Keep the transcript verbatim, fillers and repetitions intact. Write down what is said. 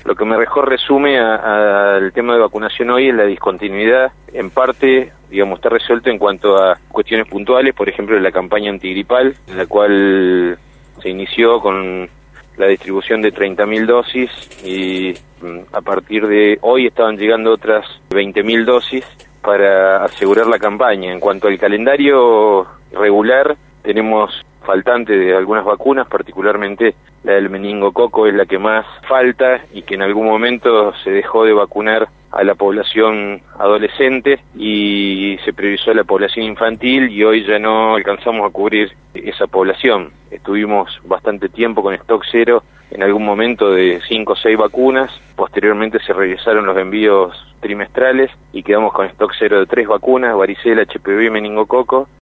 Lo que mejor resume al tema de vacunación hoy es la discontinuidad. En parte, digamos, está resuelto en cuanto a cuestiones puntuales, por ejemplo, la campaña antigripal, en la cual se inició con la distribución de treinta mil dosis y a partir de hoy estaban llegando otras veinte mil dosis para asegurar la campaña. En cuanto al calendario regular, tenemos faltante de algunas vacunas, particularmente la del meningococo es la que más falta y que en algún momento se dejó de vacunar a la población adolescente y se priorizó la población infantil y hoy ya no alcanzamos a cubrir esa población. Estuvimos bastante tiempo con stock cero en algún momento de cinco o seis vacunas, posteriormente se realizaron los envíos trimestrales y quedamos con stock cero de tres vacunas, varicela, H P V y meningococo,